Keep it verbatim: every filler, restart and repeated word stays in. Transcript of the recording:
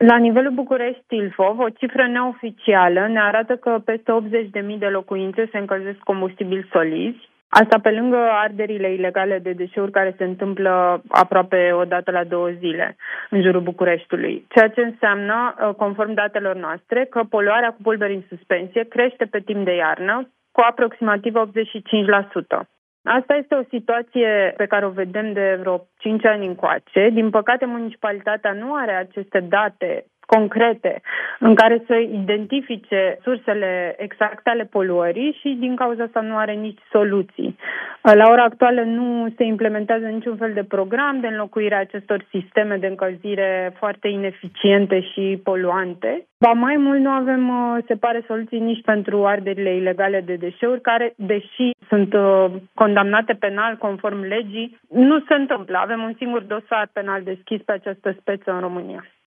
La nivelul București-Ilfov, o cifră neoficială ne arată că peste optzeci de mii de locuințe se încălzesc combustibili solizi. Asta pe lângă arderile ilegale de deșeuri care se întâmplă aproape o dată la două zile în jurul Bucureștiului. Ceea ce înseamnă, conform datelor noastre, că poluarea cu pulberi în suspensie crește pe timp de iarnă cu aproximativ optzeci și cinci la sută. Asta este o situație pe care o vedem de vreo cinci ani încoace. Din păcate, municipalitatea nu are aceste date concrete în care să identifice sursele exacte ale poluării și din cauza asta nu are nici soluții. La ora actuală nu se implementează niciun fel de program de înlocuire a acestor sisteme de încălzire foarte ineficiente și poluante. Ba mai mult, nu avem, se pare, soluții nici pentru arderile ilegale de deșeuri, care, deși sunt condamnate penal conform legii, nu se întâmplă. Avem un singur dosar penal deschis pe această speță în România.